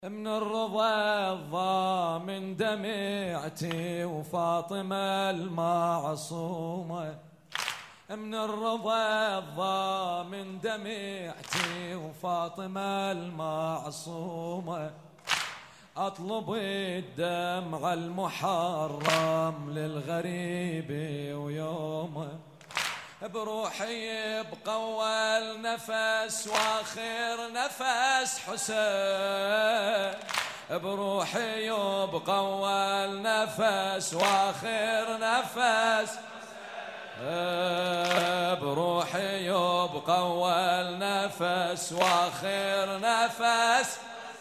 من الرضا الضامن دمعتي وفاطمة المعصومة، من الرضا الضامن دمعتي وفاطمة المعصومة، أطلب الدمع المحرم للغريب ويومه، بروحي بقول نفس واخر نفس حسين، بروحي بقول نفس واخر نفس، بروحي بقول نفس واخر نفس،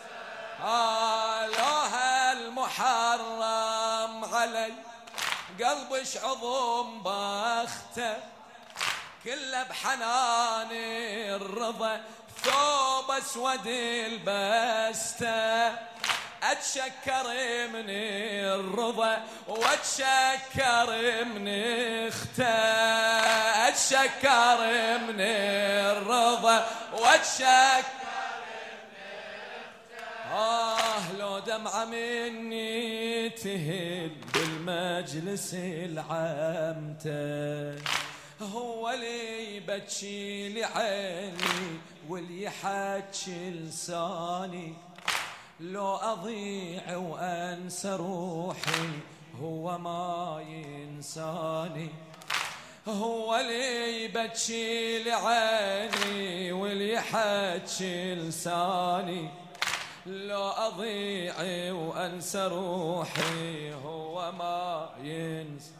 لوها المحرم علي قلبش عظم بخته، كله بحنان الرضا ثوب اسود البسته، اتشكر من الرضا واتشكر من اخته، اتشكر من الرضا واتشكر من اخته، لو دمعة مني تهل بالمجلس العمته، هو اللي يبكي لعيني واللي يحكي لساني، لو أضيع وأنسى روحي هو ما ينساني، هو اللي يبكي لعيني واللي يحكي لساني، لو أضيع وأنسى روحي هو ما ينساني،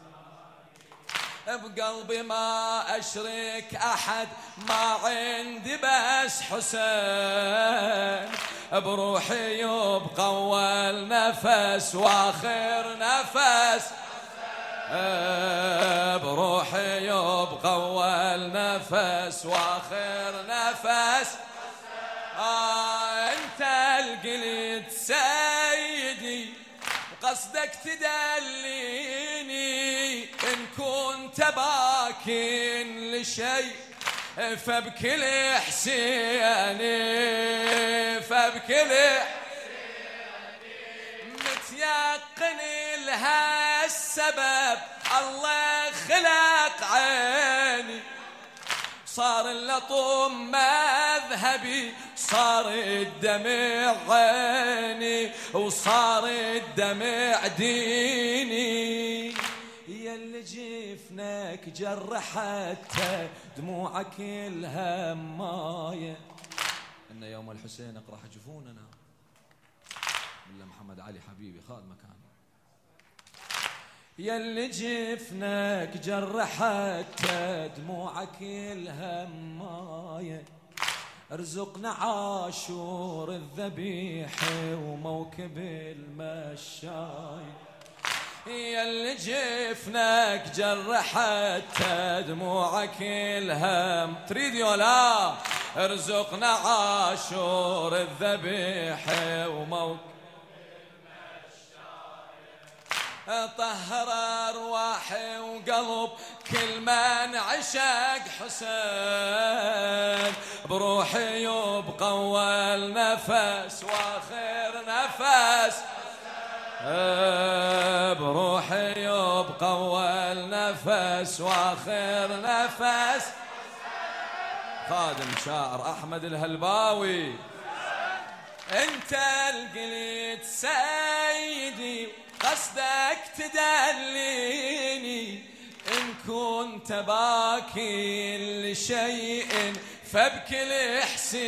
بقلبي ما أشرك أحد ما عندي بس حسين، بروحي يبقى أول نفس وآخر نفس، بروحي يبقى أول نفس وآخر نفس، أنت القلت سيدي قصدك تدليني، إن كنت باكن لشيء فبكل حسيني، فبكل متيقن لها السبب الله خلق عيني، صار اللطم مذهبي صار الدمع عيني وصار الدمع ديني، ياللي جفنك جرحته دموعك الهماية، إن يوم الحسين اقرح جفوننا بالله محمد علي حبيبي خال مكان، ياللي جفنك جرحته دموعك الهماية، ارزقنا عاشور الذبيح وموكب المشاي، ياللي جفنك جرحته دموعك الهم، تريد يولا ارزقنا عاشور الذبيح وموكب طهر أرواحي وقلب كل من عشق حسين، بروحي يبقى أول نفس وآخر نفس، بروحي يبقى أول نفس وآخر نفس، خادم شاعر أحمد الهلباوي، أنت القلت سيدي قصدك تدليني، إن كنت باكي لشيء فبكل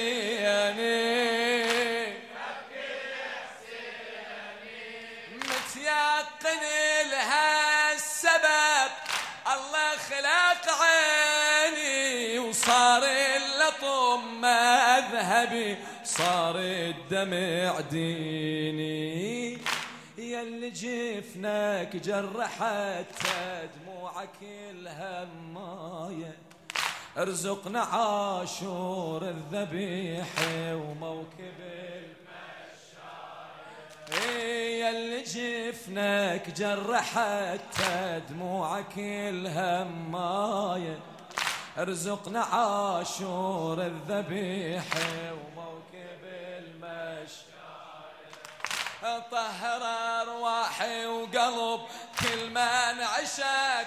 حسيني، متيقن لها السبب الله خلق عيني وصار اللطم مذهبي صار الدمع ديني، ياللي جفنك جرحته دموعك الهماية، ارزقنا عاشور الذبيح وموكب المشاي، ياللي جفنك جرحته دموعك الهماية، ارزقنا عاشور الذبيح وموكب المشاي، طهر أرواحي وقلب كل من عشق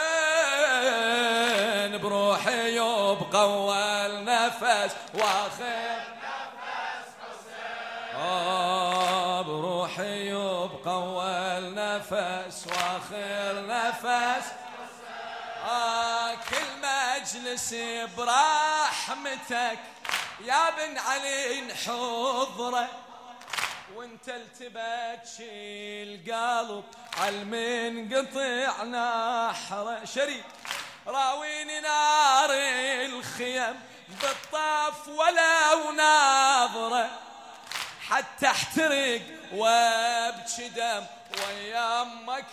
حسين، بروحي يبقى أول نفس وآخر نفس حسين، بروحي يبقى أول نفس وآخر نفس حسين. كل مجلس برحمتك يا بن علي نحضره، وانت التبتشي القلب عالمنقطع نحره، شريك راويني نار الخيم بالطاف ولو ناظره، حتى احترق وابكي دم ويا امك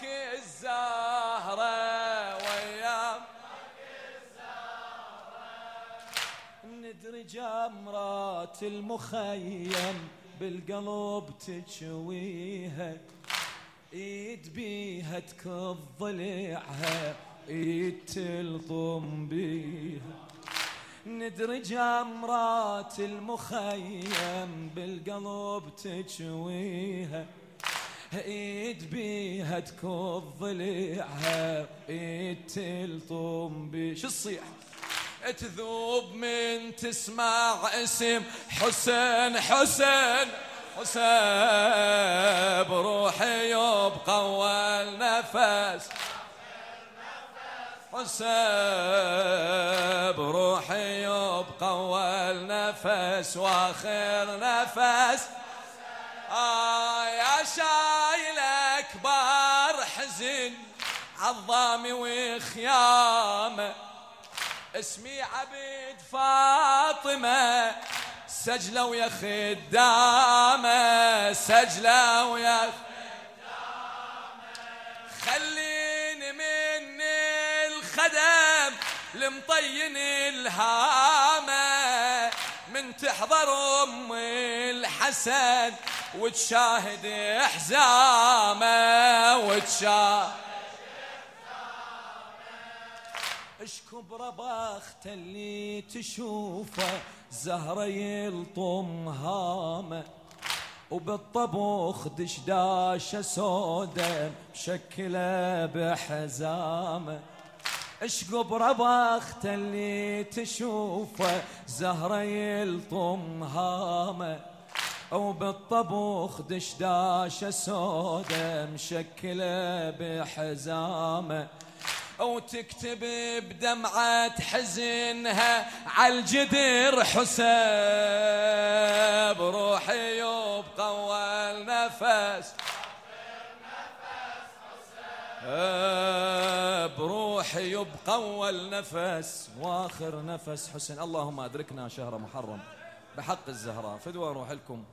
الزهره، ويا امك الزهره. ندري جمرات المخيم بالقلب تشويها، ايد بيها تكض ضلعها، ايد تلطم بيها. ندري جمرات المخيم بالقلب تشويها، ايد بيها تكض ضلعها، ايد تلطم بيها. شو الصيح تذوب من تسمع اسم حسين حسين حسين، بروحي يبقى أول نفس حسين، بروحي يبقى أول نفس وآخر نفس. يا شايل أكبر حزن عظامي وخيامه، اسمي عبد فاطمة سجلة ويا خدامة، سجلة ويا خدامة. خليني من الخدم المطين الهامة، من تحضر أم الحسن وتشاهد حزامة، وتشاهد اشكبر بخت اللي تشوفه زهرة يلطم هامه، وبالطبخ دشداشة سودا مشكلة بحزامه. اشكبر بخت اللي تشوفه زهرة يلطم هامه، وبالطبخ دشداشة سودا مشكلة بحزامه، وتكتب بدمعة حزنها عالجدر حسين، بروحي يبقى أول نفس بروحي يبقى أول نفس وآخر نفس حسين. اللهم أدركنا شهر محرم بحق الزهراء. فدوى نروح لكم.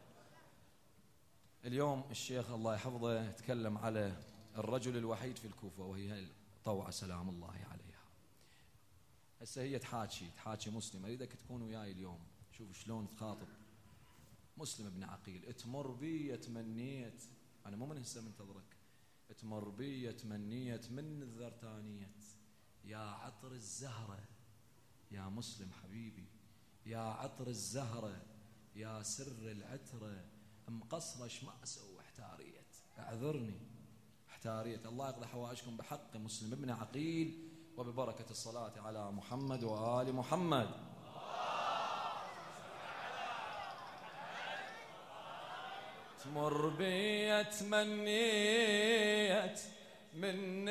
اليوم الشيخ الله يحفظه يتكلم على الرجل الوحيد في الكوفة وهي طوعة سلام الله عليها. هسه هي تحاكي مسلم، اريدك تكون وياي اليوم. شوف شلون تخاطب مسلم ابن عقيل. تمر بي تمنيت، انا مو من هسه منتظرك، تمر بي تمنيت من الذرتانيت، يا عطر الزهرة يا مسلم حبيبي، يا عطر الزهرة يا سر العترة، مقصرش ما اسوي احتاريت، اعذرني احتاريت. الله يقضي حوائجكم بحق مسلم ابن عقيل وببركة الصلاة على محمد وآل محمد. تمر بي تمنيت من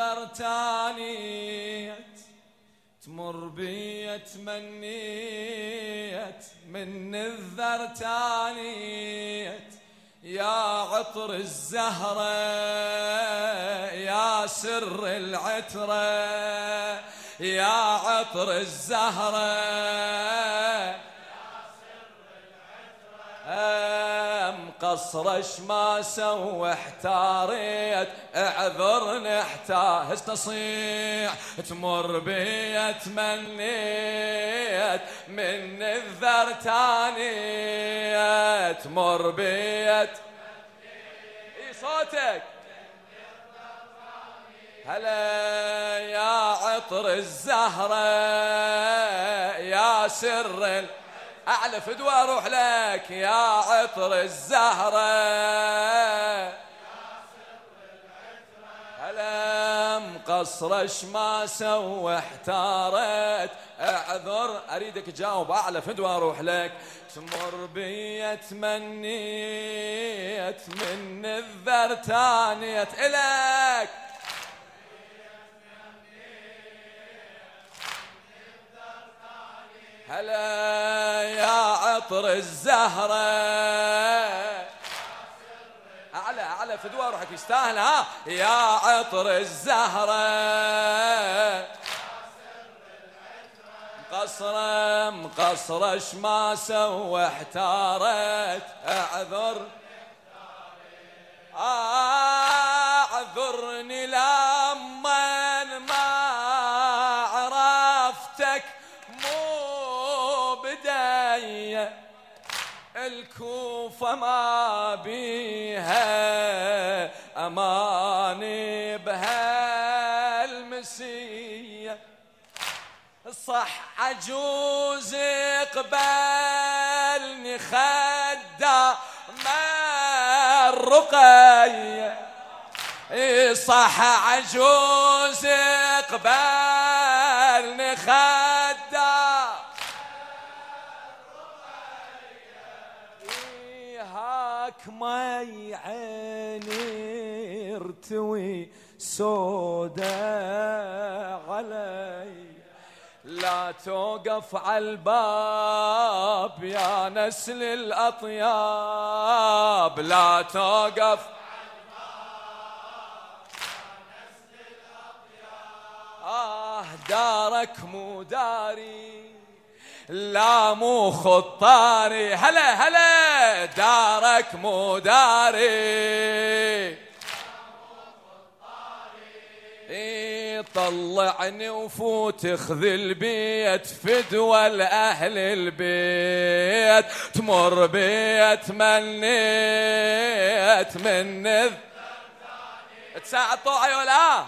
الذرتانيت، تمر بي تمنيت من الذرتانيت، يا عطر الزهرة يا سر العترة، يا عطر الزهرة يا سر العترة، مقصرش ما سوى احتاريت، اعذرني احتار تصيح. تمر بي تمنيت من الذرتانيت، تمر بي اي صوتك هلا، يا عطر الزهرة يا سر أعلى فدوى أروح لك يا عطر الزهرة. هلا مقصرش ما سوى احتارت، اعذر اريدك تجاوب. اعلى فدوى اروح لك، تمر بي تمنيت من الذر تانيت الك. هلا يا عطر الزهرة. أعلى فدوى روحك يستاهل. ها يا عطر الزهرة، مقصرة ما سوى احتارت، اعذر اعذرني لما ما عرفتك مو بداية الكوفة ما بيها أماني بها المسية. صح عجوز قبلني خدام الرقية، صح عجوز قبلني خدام هاك مي عيني ارتوي سودا علي. لا توقف عالباب يا نسل الأطياب، لا توقف دارك مو داري لا مو خطاري. هلا هلا دارك مو داري، طلعني وفوت اخذ البيت فدوى لأهل البيت. تمر بيت منيت من تساعد طوعي ولا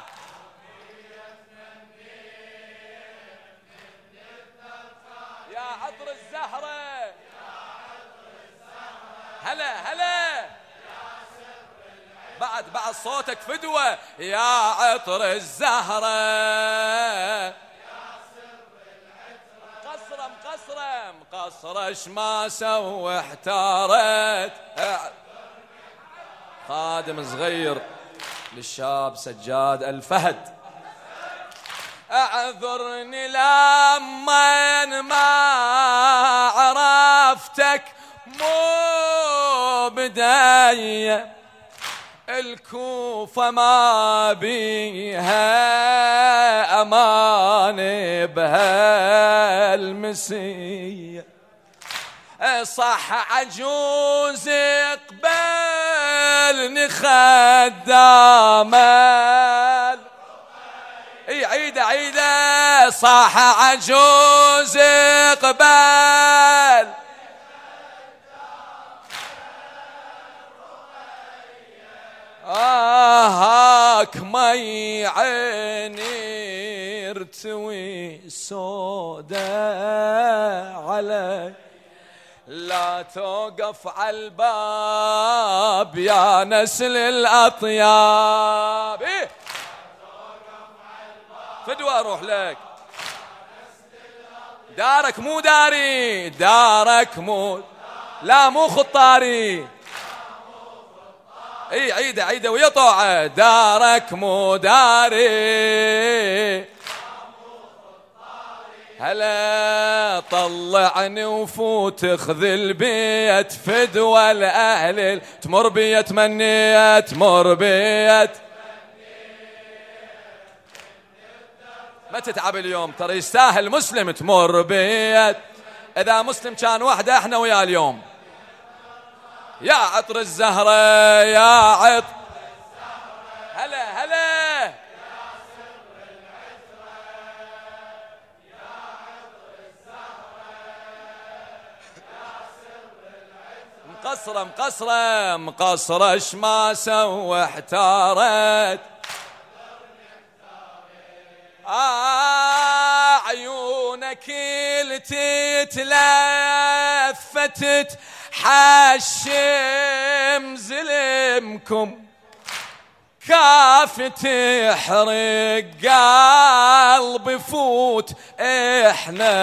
يا عطر الزهرة. هلا هلا بعد صوتك فدوة يا عطر الزهرة. مقصرة ما سوى احتارت. خادم صغير للشاب سجاد الفهد. اعذرني لما ما عرفتك مو بداية الكوفة ما بيها أمان بها المسية. صح عجوز قبلني خدام عيدة صح عجوز قبل هاك مي عيني ارتوي سودا علي. لا توقف عالباب يا نسل الأطياب. فدوى اروح لك دارك مو داري، دارك مو لا مو خطاري. عيدة ويا طوعة دارك مو داري. هلا طلعني وفوت اخذ البيت فدوى لأهل. تمر بي تمنيت تمر بي ما تتعب اليوم ترى يستاهل مسلم تمر بيت. إذا مسلم كان وحده احنا ويا اليوم. يا عطر الزهرة يا عطر هلا هلا يا سر العطرة يا عطر الزهرة يا سر العطرة. مقصرة ما سوى احتارت. عيونك تتلفتت حشم زلمكم كاف تحرق قلبي فوت احنا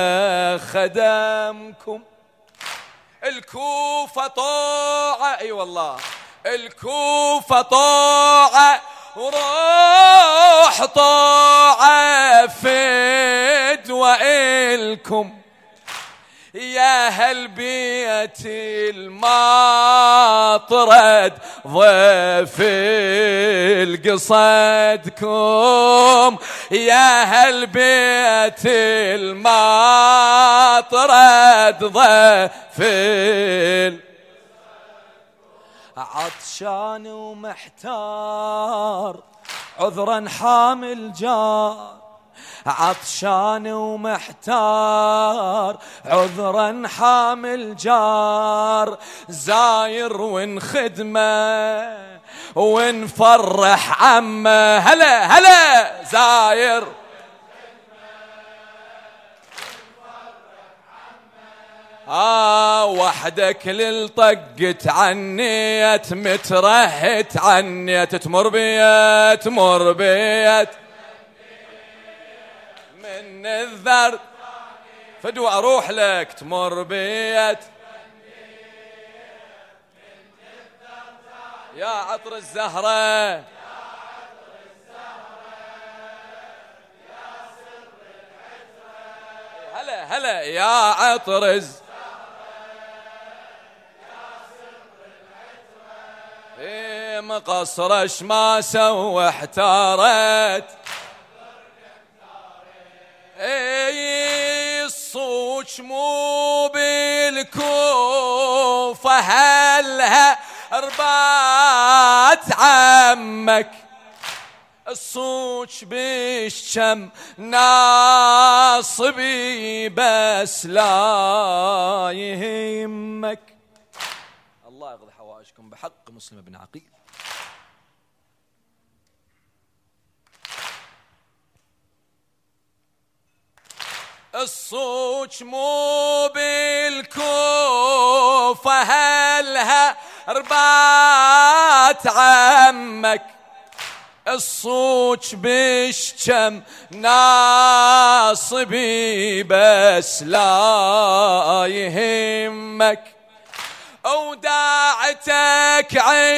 خدمكم. الكوفة طاعة اي والله الكوفة طاعة وروح طاعة فدوة إلكم يا هل بيت المطرد ضيف القصدكم يا هل بيت المطرد ضيف عطشان ومحتار عذرا حامل جار عطشان ومحتار عذرا حامل جار زاير ونخدمه ونفرح عمه هلا هلا زاير وحدك للطقت عنيت مترهت عنيت تمر بيت من الذر فدوى اروح لك تمر بيت يا عطر الزهرة يا سر العترة هلا هلا يا عطر الزهرة مقصر شماسة واحتارت الصوت مو بالكوفة هلها ربات عمك الصوت بالشم ناصبي بس لا يهمك. الله يقضي حوائجكم بحق مسلم بن عقيل. الصوت مو بالكوفة هلها ربات عمك الصوت بالشم ناصبي بس لا يهمك وداعتك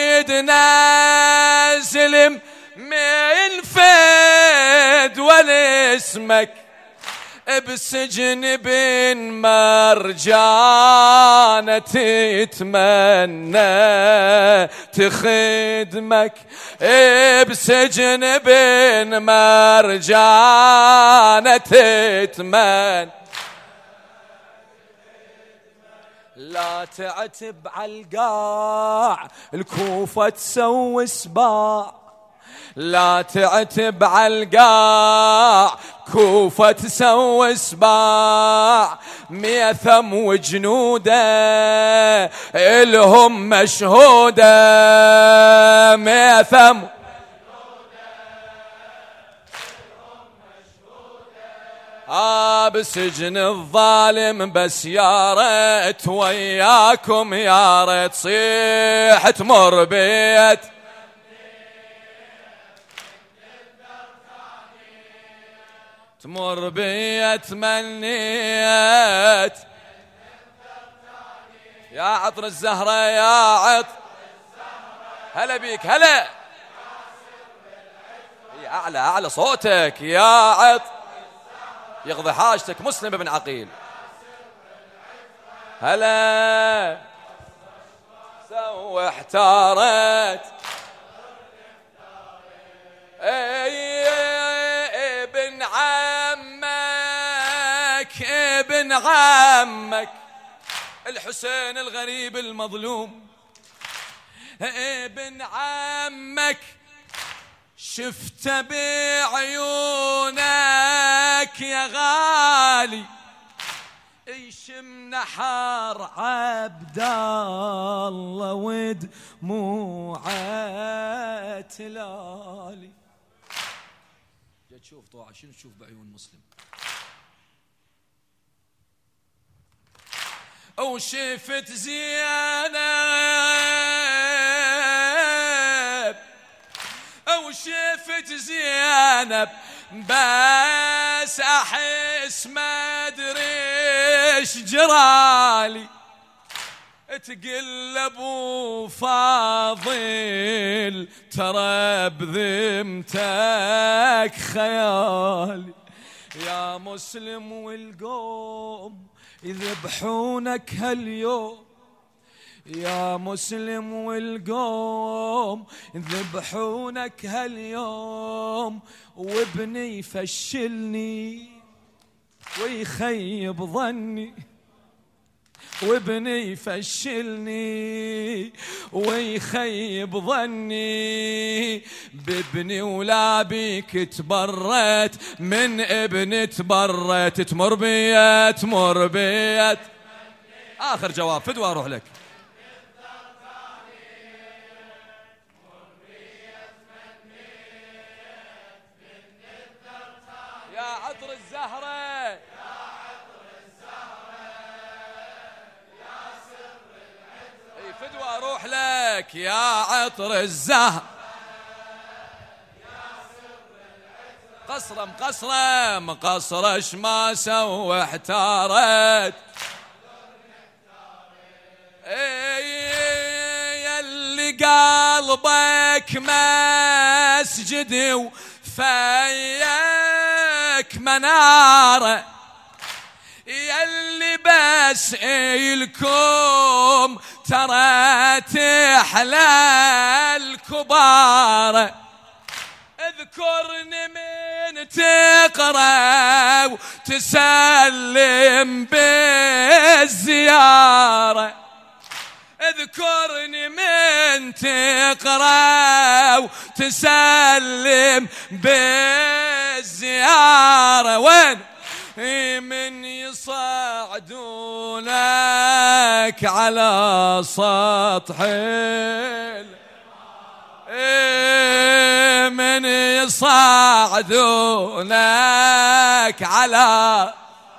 عيدنا زلم من فد والاسمك بسجن بن مرجانة تتمنى تخدمك بسجن بن مرجانة تتمنى لا تعتب على القاع الكوفة تسوي سباع لا تعتب على القاع كوفة تسوي سباع ميثم وجنوده إلهم مشهودة ميثم بسجن الظالم بس يا ريت وياكم يا ريت صيح تمر بيت تمر بيت منيت يا عطر الزهرة يا عطر هلا بيك هلا أعلى صوتك يا عطر يقضي حاجتك مسلم بن عقيل هلا سوى احتارت ابن عمك الحسين الغريب المظلوم ابن عمك شفت بعيونك يا غالي يشم نحر عبد الله ودموعه تلالي جاي تشوف طوعة شنو تشوف بعيون مسلم؟ وشفت زينب وشفت زينب بس احس ما ادري ايش جرالي، تقل ابو فاضل ترى بذمتك خيالي، يا مسلم والقوم يذبحونك هاليوم، يا مسلم والقوم يذبحونك هاليوم، وابني يفشلني ويخيب ظني، وابني يفشلني ويخيب ظني، بابني ولا بيك تبرت، من ابني تبرت، تمر بيت تمر بيت. آخر جواب فدوى أروح لك. يا عطر الزهرة فدوى أروح لك، يا عطر الزهر قصرة مقصرة مقصرة ما سوى احتارت، يلي قلبك مسجد وفيك منارة، يلي بس إلكم ترى تحلى الكبار، اذكرني من تقرأ وتسلم بالزيارة، اذكرني من تقرأ وتسلم بالزيارة، وين من يصعدونك على سطح من يصعدونك على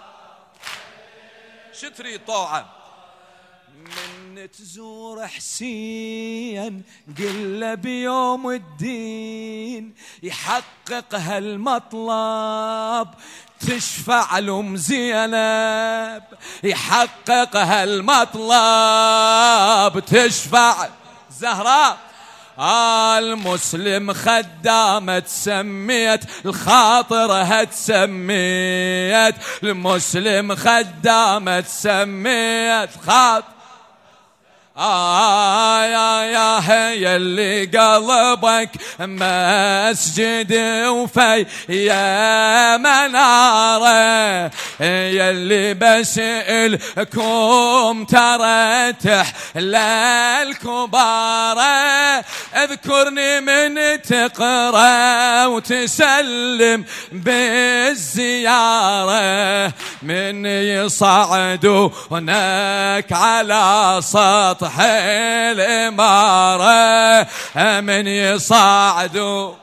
شتري طوعة، من تزور حسين قل بيوم الدين يحقق هالمطلب، تشفع لهم زينب يحقق هالمطلب، تشفع زهراء المسلم خدامة تسميت، الخاطر تسميت، المسلم خدامة تسميت خاطر، يا اللي قلبك مسجد وفي يا منارة، يلي بسألكم ترى تحلى الكبارة، اذكرني من تقرأ وتسلم بالزيارة، من يصعدوا هناك على سطح الإمارة، من يصعدوا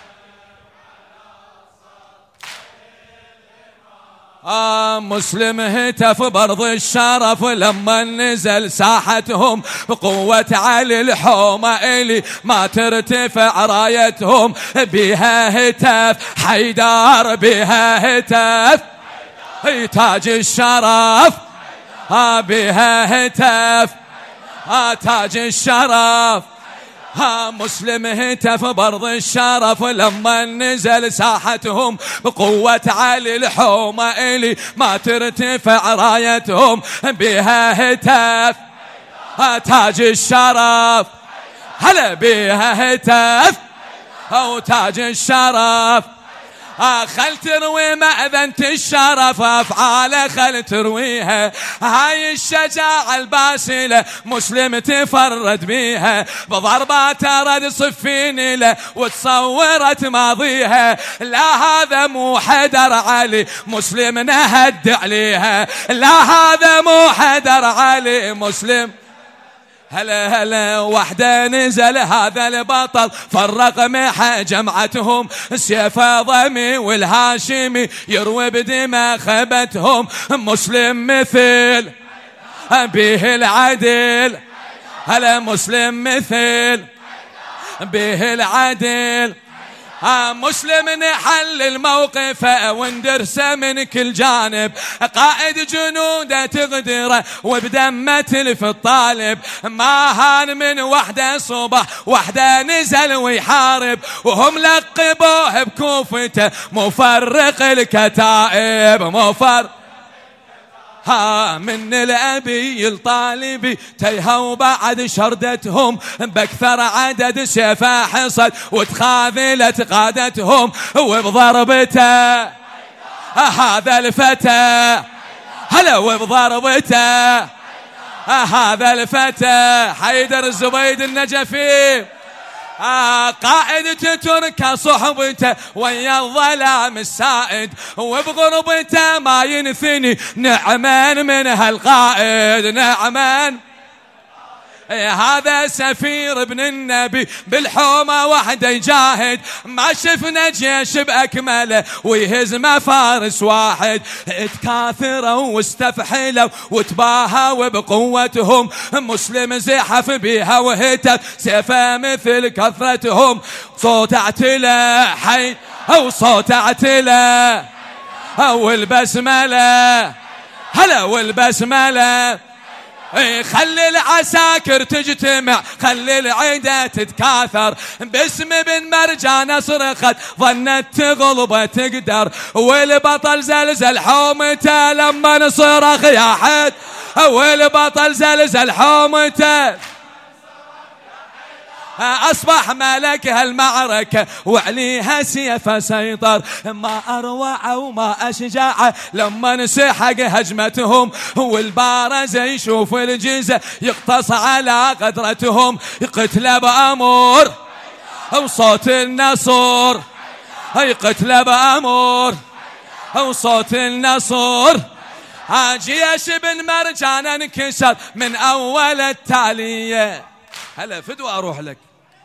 مسلم هتف برض الشرف لما نزل ساحتهم بقوة علي الحومة إلي ما ترتفع رايتهم، بها هتف حيدار بها هتف تاج الشرف، بها هتف تاج الشرف، مسلم هتف برض الشرف لما نزل ساحتهم بقوة علي الحومة إلي ما ترتفع رايتهم، بها هتف تاج الشرف، هلا بها هتف تاج الشرف، خل تروي مأذنة الشرف أفعاله خل ترويها، هاي الشجاعة الباسلة مسلم تفرد بيها، بضربات رد صفين له وتصورت ماضيها، لا هذا مو حدر علي مسلم نهد عليها، لا هذا مو حدر علي مسلم هلا هلا وحده نزل هذا البطل فرق محا جمعتهم سيف ضمي والهاشمي يروي بدماء خبتهم مسلم مثل به العدل هلا مسلم مثل به العدل مسلم نحل الموقف واندرس من كل جانب قائد جنوده تغدره وبدمه تلف الطالب ما هان من وحده صبح وحده نزل ويحارب وهم لقبوه بكوفته مفرق الكتائب مفرق من الأبي الطالبي تيهوا بعد شردتهم بأكثر عدد سيفا حصد وتخاذلت قادتهم وبضربته هذا الفتى هلا وبضربته هذا الفتى حيدر الزبيد النجفي قائد تترك صحبته ويا الظلام السائد وبغربته ما ينثني نعمان من هالقائد نعمان هذا سفير ابن النبي بالحومة وحده يجاهد ما شفنا جيش بأكمله ويهزم فارس واحد اتكاثروا واستفحلوا وتباهوا بقوتهم مسلم زحف بيها وهتف سيفه مثل كثرتهم صوت اعتلى حي او صوت اعتلى او البسملة هلا والبسملة خلي العساكر تجتمع خلي العيدة تتكاثر باسم بن مرجان صرخت ظنت تغلب تقدر والبطل زلزل حومته لما صرخ يا حد والبطل زلزل حومته أصبح ملك هالمعركة وعليها سيف سيطر ما أروع وما أشجع لما نسحق هجمتهم والبارز يشوف الجيزة يقتص على قدرتهم قتل بأمور وصوت النصر قتل بأمور وصوت النصر جيش بن مرجان انكسر من أول التالية هلا فدوى أروح لك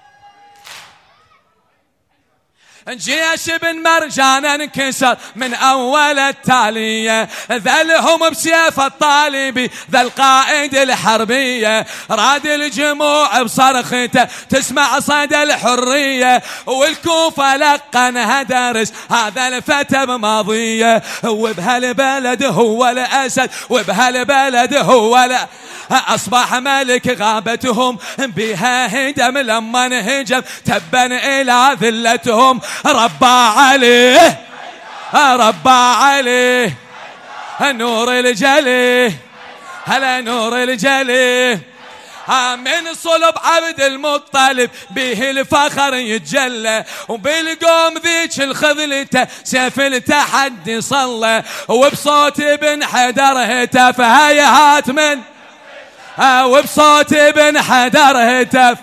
جيش بن مرجان انكسر من أول التالية ذلهم بسيف الطالبي ذا القائد الحربية راد الجموع بصرخته تسمع صدى الحرية والكوفة لقنها درس هذا الفتى بماضية وبهالبلد هو الأسد وبهالبلد هو أصبح ملك غابتهم بها هدم لما انهجم تبا إلى ذلتهم ربى عليه ربى عليه نور الجلي هلا نور الجلي من صلب عبد المطلب به الفخر يتجلى وبالقوم ذيك الخذلته سيف التحدي صلى وبصوت ابن حدر هتف هيهات من وبصوت ابن حدر هتف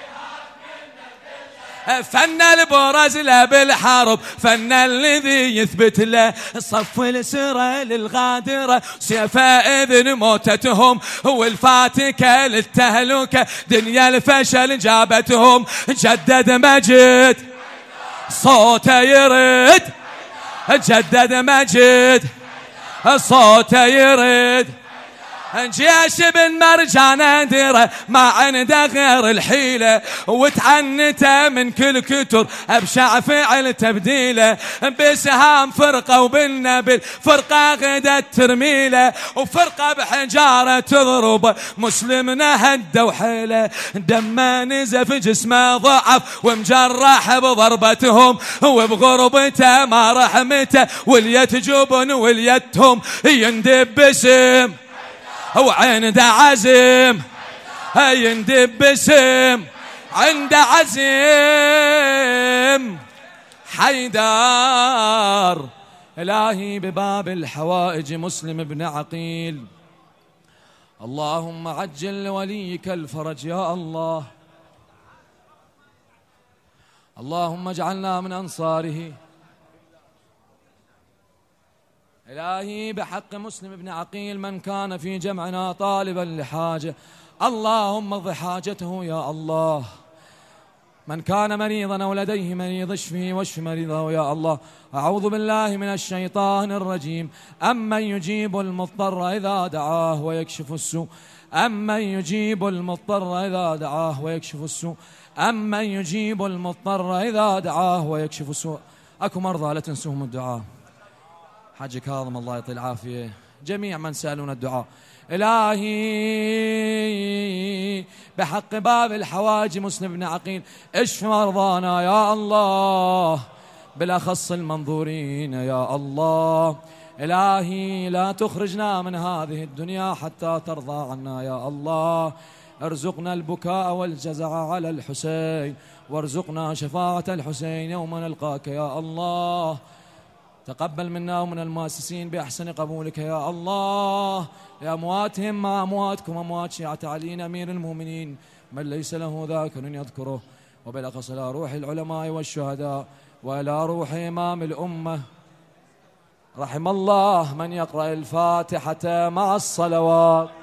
فن البرز له بالحرب فن الذي يثبت له صف السرى للغادرة سيفا إذن موتتهم والفاتكة للتهلكة دنيا الفشل جابتهم جدد مجد صوته يرد جدد مجد صوته يرد جيش بن مرجان ديره ما عنده غير الحيلة وتعنته من كل كتر أبشع فعل تبديله بسهام فرقة وبالنبل فرقة غدت ترميله وفرقة بحجارة تضرب مسلم نهد وحيله دمه نزف جسمه ضعف ومجرح بضربتهم وبغربته ما رحمته واليت جبن واليتهم يندب باسم وعنده عزم يندب باسم عنده عزم حيدر إلهي بباب الحوائج مسلم بن عقيل اللهم عجل لوليك الفرج يا الله اللهم اجعلنا من أنصاره إلهي بحق مسلم بن عقيل من كان في جمعنا طالبا لحاجة اللهم اقض حاجته يا الله. من كان مريضا أو لديه مريض اشفه واشف مريضه يا الله. أعوذ بالله من الشيطان الرجيم. أمن يجيب المضطر إذا دعاه ويكشف السوء، أمن يجيب المضطر إذا دعاه ويكشف السوء، أمن يجيب المضطر إذا دعاه ويكشف السوء. أكو مرضى لا تنسوهم الدعاء. حاج كاظم الله يعطيه العافية، جميع من سألون الدعاء. إلهي بحق باب الحواج مسلم بن عقيل اشف مرضانا يا الله، بالأخص المنظورين يا الله. إلهي لا تخرجنا من هذه الدنيا حتى ترضى عنا يا الله. ارزقنا البكاء والجزع على الحسين، وارزقنا شفاعة الحسين يوم نلقاك يا الله. تقبل منا ومن المؤسسين بأحسن قبولك يا الله، لأمواتهم مع أمواتكم أموات شيعة علي أمير المؤمنين من ليس له ذاكر يذكره، وبالأخص إلى روح العلماء والشهداء وإلى روح إمام الأمة. رحم الله من يقرأ الفاتحة مع الصلوات.